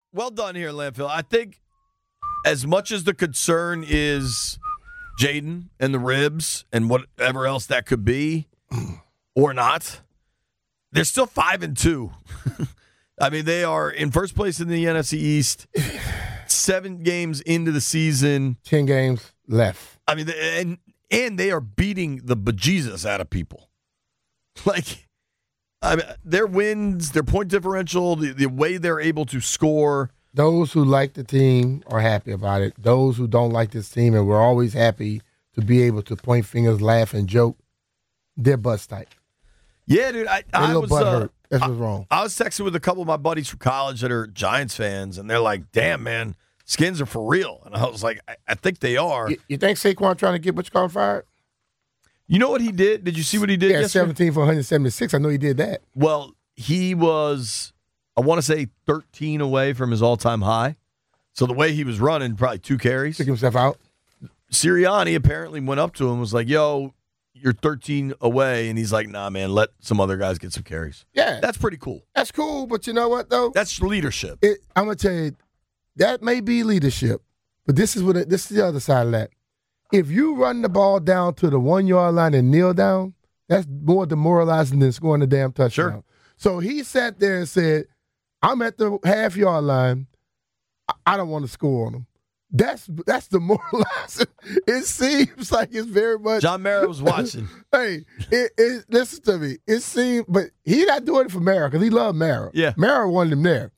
well done here, Landfill. I think as much as the concern is Jaden and the ribs and whatever else that could be or not, they're still 5-2. I mean, they are in first place in the NFC East, 7 games into the season. 10 games left. I mean, and they are beating the bejesus out of people. Like, I mean, their wins, their point differential, the way they're able to score. Those who like the team are happy about it. Those who don't like this team, and we're always happy to be able to point fingers, laugh, and joke, they're butts tight. Yeah, dude. I was butt hurt. That's what's wrong. I was texting with a couple of my buddies from college that are Giants fans, and they're like, damn, man, Skins are for real. And I was like, I think they are. You think Saquon trying to get Butch Collins fired? You know what he did? Did you see what he did yesterday? 17 for 176. I know he did that. Well, he was, I want to say, 13 away from his all-time high. So the way he was running, probably 2 carries. Took himself out. Sirianni apparently went up to him and was like, yo, you're 13 away. And he's like, nah, man, let some other guys get some carries. Yeah. That's pretty cool. That's cool, but you know what, though? That's leadership. I'm going to tell you, that may be leadership, but this is the other side of that. If you run the ball down to the 1-yard line and kneel down, that's more demoralizing than scoring the damn touchdown. Sure. So he sat there and said, I'm at the half-yard line. I don't want to score on them. That's demoralizing. It seems like it's very much. John Mara was watching. Hey, listen to me. It seemed, but he not doing it for Mara because he loved Mara. Yeah. Mara wanted him there.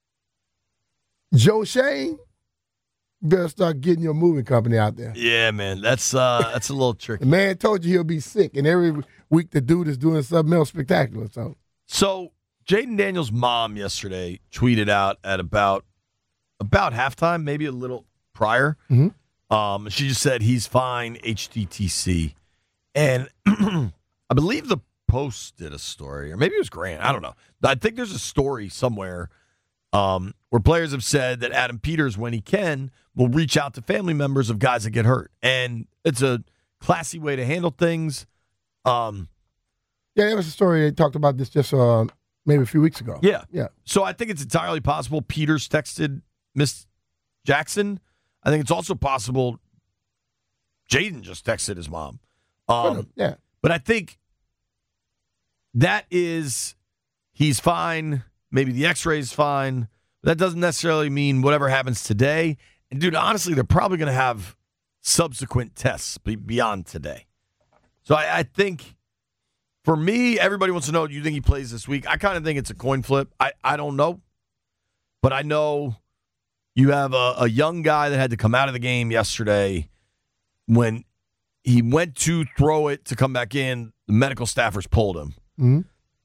Joe Shane, better start getting your moving company out there. Yeah, man. That's a little tricky. The man told you he'll be sick, and every week the dude is doing something else spectacular. So Jaden Daniels' mom yesterday tweeted out at about halftime, maybe a little prior. Mm-hmm. She just said he's fine, HTTC. And I believe the Post did a story, or maybe it was Grant. I don't know. I think there's a story somewhere where players have said that Adam Peters, when he can, will reach out to family members of guys that get hurt. And it's a classy way to handle things. Yeah, there was a story. They talked about this just maybe a few weeks ago. Yeah. Yeah. So I think it's entirely possible Peters texted Miss Jackson. I think it's also possible Jaden just texted his mom. Yeah. But I think that is he's fine. Maybe the x-ray's fine. But that doesn't necessarily mean whatever happens today. And, dude, honestly, they're probably going to have subsequent tests beyond today. So I think, for me, everybody wants to know, do you think he plays this week? I kind of think it's a coin flip. I don't know. But I know you have a young guy that had to come out of the game yesterday. When he went to throw it to come back in, the medical staffers pulled him. Mm-hmm.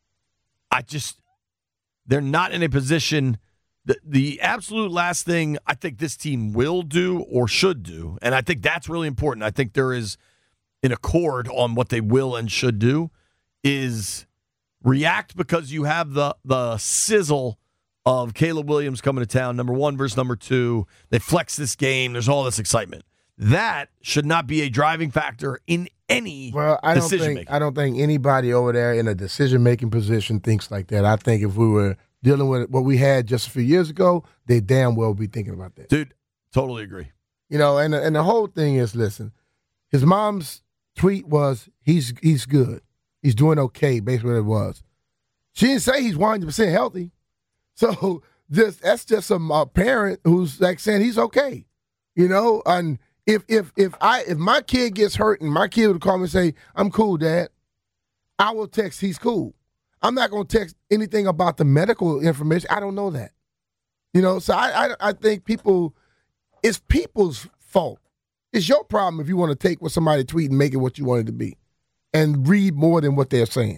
They're not in a position. The absolute last thing I think this team will do or should do, and I think that's really important. I think there is an accord on what they will and should do, is react because you have the sizzle of Caleb Williams coming to town, number 1 versus number 2. They flex this game. There's all this excitement. That should not be a driving factor in any decision making. I don't think anybody over there in a decision-making position thinks like that. I think if we were dealing with what we had just a few years ago, they damn well be thinking about that. Dude, totally agree. You know, and the whole thing is, listen, his mom's tweet was, he's good. He's doing okay, basically what it was. She didn't say he's 100% healthy. So that's just a parent who's like saying he's okay. You know, and if my kid gets hurt and my kid would call me and say, I'm cool, Dad, I will text he's cool. I'm not going to text anything about the medical information. I don't know that. You know, so I think it's people's fault. It's your problem if you want to take what somebody tweet and make it what you want it to be and read more than what they're saying.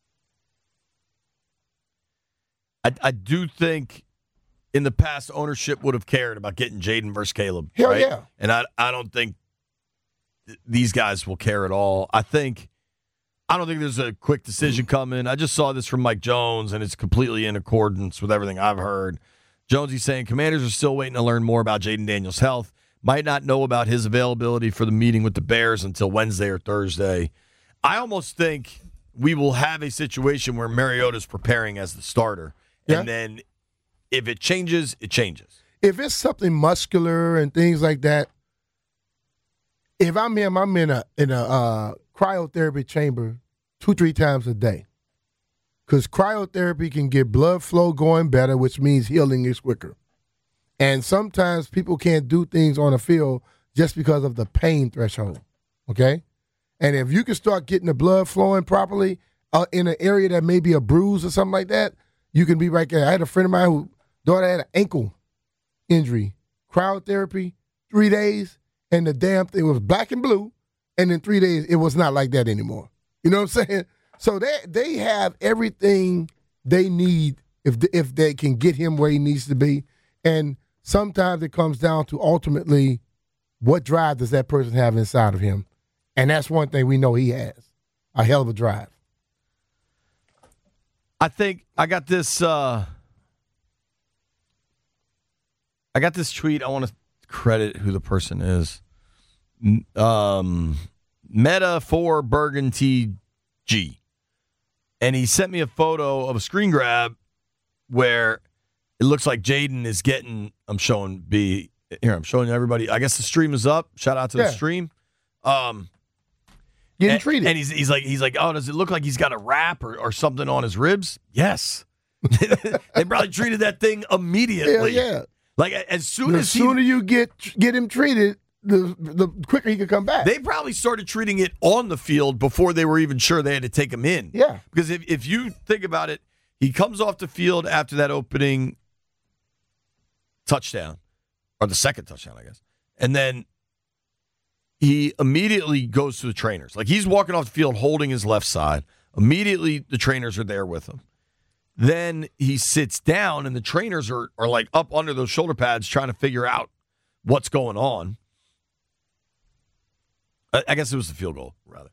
I do think in the past, ownership would have cared about getting Jaden versus Caleb. Hell right? yeah. And I don't think these guys will care at all. I don't think there's a quick decision coming. I just saw this from Mike Jones, and it's completely in accordance with everything I've heard. Jonesy's saying Commanders are still waiting to learn more about Jaden Daniels' health. Might not know about his availability for the meeting with the Bears until Wednesday or Thursday. I almost think we will have a situation where Mariota's preparing as the starter. Yeah. And then If it changes, it changes. If it's something muscular and things like that, if I'm in a cryotherapy chamber 2-3 times a day, because cryotherapy can get blood flow going better, which means healing is quicker. And sometimes people can't do things on the field just because of the pain threshold, okay? And if you can start getting the blood flowing properly in an area that may be a bruise or something like that, you can be right there. I had a friend of mine whose daughter had an ankle injury, cryotherapy, 3 days, and the damn thing was black and blue, and in 3 days it was not like that anymore. You know what I'm saying? So they have everything they need if they can get him where he needs to be. And sometimes it comes down to ultimately what drive does that person have inside of him. And that's one thing we know he has, a hell of a drive. I think I got this tweet. I want to credit who the person is. Meta for Bergen TG. And he sent me a photo of a screen grab where it looks like Jaden is getting, I'm showing everybody. I guess the stream is up. Shout out to the stream. Getting treated. And he's like, oh, does it look like he's got a wrap or something on his ribs? Yes. They probably treated that thing immediately. Yeah. Like as soon the as sooner you get him treated, the quicker he can come back. They probably started treating it on the field before they were even sure they had to take him in. Yeah. Because if you think about it, he comes off the field after that opening touchdown, or the second touchdown, I guess. And then he immediately goes to the trainers. Like he's walking off the field holding his left side. Immediately the trainers are there with him. Then he sits down and the trainers are like up under those shoulder pads trying to figure out what's going on. I guess it was the field goal, rather.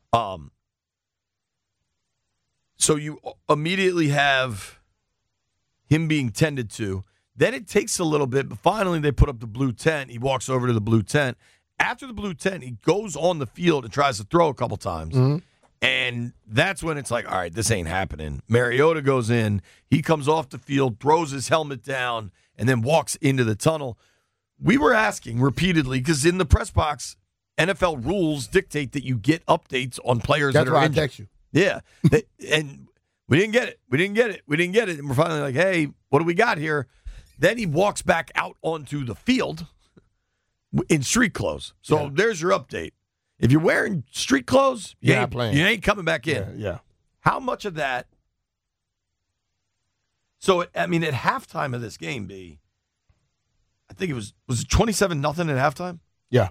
So you immediately have him being tended to. Then it takes a little bit, but finally they put up the blue tent. He walks over to the blue tent. After the blue tent, he goes on the field and tries to throw a couple times. Mm-hmm. And that's when it's like, all right, this ain't happening. Mariota goes in. He comes off the field, throws his helmet down, and then walks into the tunnel. We were asking repeatedly, because in the press box, NFL rules dictate that you get updates on players that are injured. That's why I text you. Yeah. And we didn't get it. And we're finally like, hey, what do we got here? Then he walks back out onto the field in street clothes. So there's your update. If you're wearing street clothes, you ain't coming back in. Yeah. How much of that? So, at halftime of this game, B, I think it was it 27-0 at halftime? Yeah.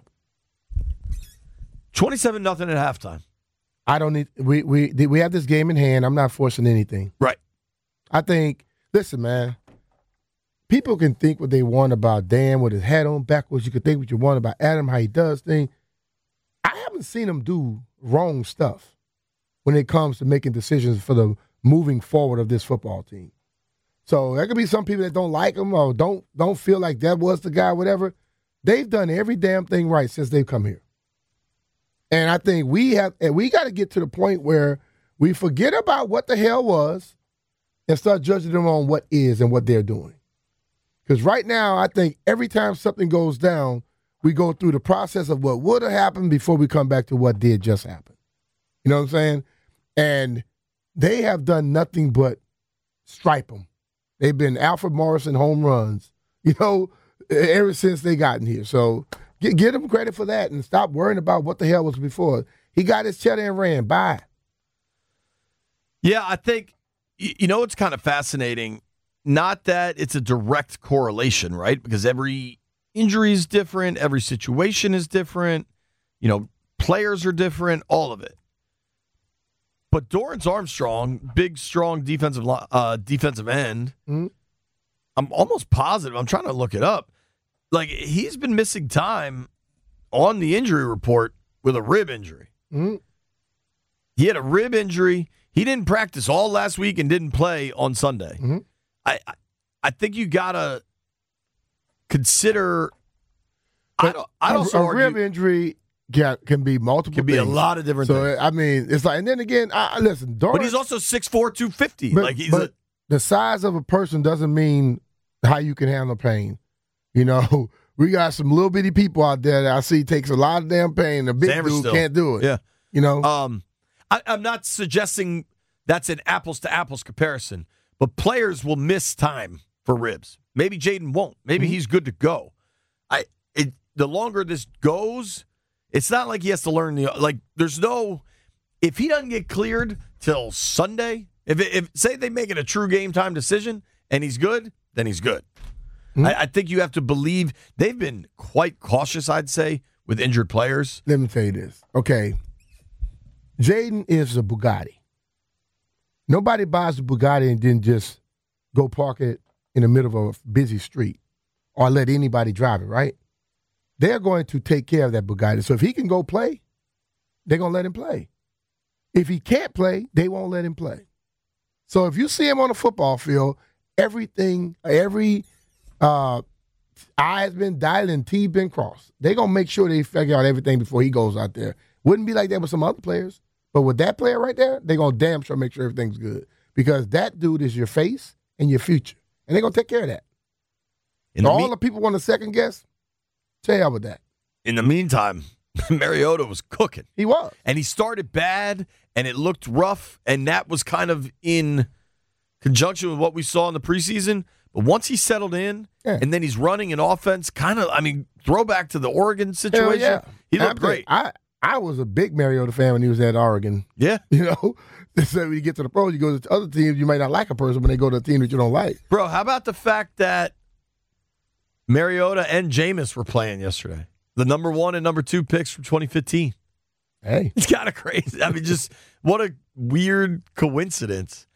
27-0 at halftime. I don't need. We have this game in hand. I'm not forcing anything. Right. I think. Listen, man. People can think what they want about Dan with his hat on backwards. You can think what you want about Adam, how he does things. I haven't seen him do wrong stuff when it comes to making decisions for the moving forward of this football team. So there could be some people that don't like him or don't feel like that was the guy, whatever. They've done every damn thing right since they've come here. And I think we got to get to the point where we forget about what the hell was and start judging them on what is and what they're doing. Because right now, I think every time something goes down, we go through the process of what would have happened before we come back to what did just happen. You know what I'm saying? And they have done nothing but stripe them. They've been Alfred Morrison home runs, ever since they gotten here. So give them credit for that and stop worrying about what the hell was before. He got his cheddar and ran. Bye. Yeah, I think, it's kind of fascinating. Not that it's a direct correlation, right? Because every injury is different. Every situation is different. Players are different, all of it. But Dorrance Armstrong, big, strong defensive end, mm-hmm. I'm almost positive. I'm trying to look it up. Like, he's been missing time on the injury report with a rib injury. Mm-hmm. He had a rib injury. He didn't practice all last week and didn't play on Sunday. Mm-hmm. I think you gotta consider. I'd also a argue, rib injury can be multiple. Can be things. A lot of different things. So it's like, and then again, listen, Dorrance, but he's also 6'4", 250. But the size of a person doesn't mean how you can handle pain. You know, we got some little bitty people out there that I see takes a lot of damn pain. The big dude can't do it. Yeah. You know? I'm not suggesting that's an apples-to-apples comparison, but players will miss time for ribs. Maybe Jaden won't. Maybe he's good to go. The longer this goes, it's not like he has to learn there's no – if he doesn't get cleared till Sunday, if say they make it a true game time decision and he's good, then he's good. I think you have to believe they've been quite cautious, I'd say, with injured players. Let me tell you this. Okay. Jaden is a Bugatti. Nobody buys a Bugatti and then just go park it in the middle of a busy street or let anybody drive it, right? They're going to take care of that Bugatti. So if he can go play, they're going to let him play. If he can't play, they won't let him play. So if you see him on the football field, every I has been dotted and T been crossed. They're going to make sure they figure out everything before he goes out there. Wouldn't be like that with some other players. But with that player right there, they're going to damn sure make sure everything's good. Because that dude is your face and your future. And they're going to take care of that. All the people want to second guess, say how with that. In the meantime, Mariota was cooking. He was. And he started bad, and it looked rough, and that was kind of in conjunction with what we saw in the preseason. But once he settled in, and then he's running an offense, throwback to the Oregon situation. Yeah. He looked great. I was a big Mariota fan when he was at Oregon. Yeah. You know, so when you get to the pros, you go to other teams, you might not like a person when they go to a team that you don't like. Bro, how about the fact that Mariota and Jameis were playing yesterday? The number 1 and number 2 picks from 2015. Hey. It's kind of crazy. Just what a weird coincidence.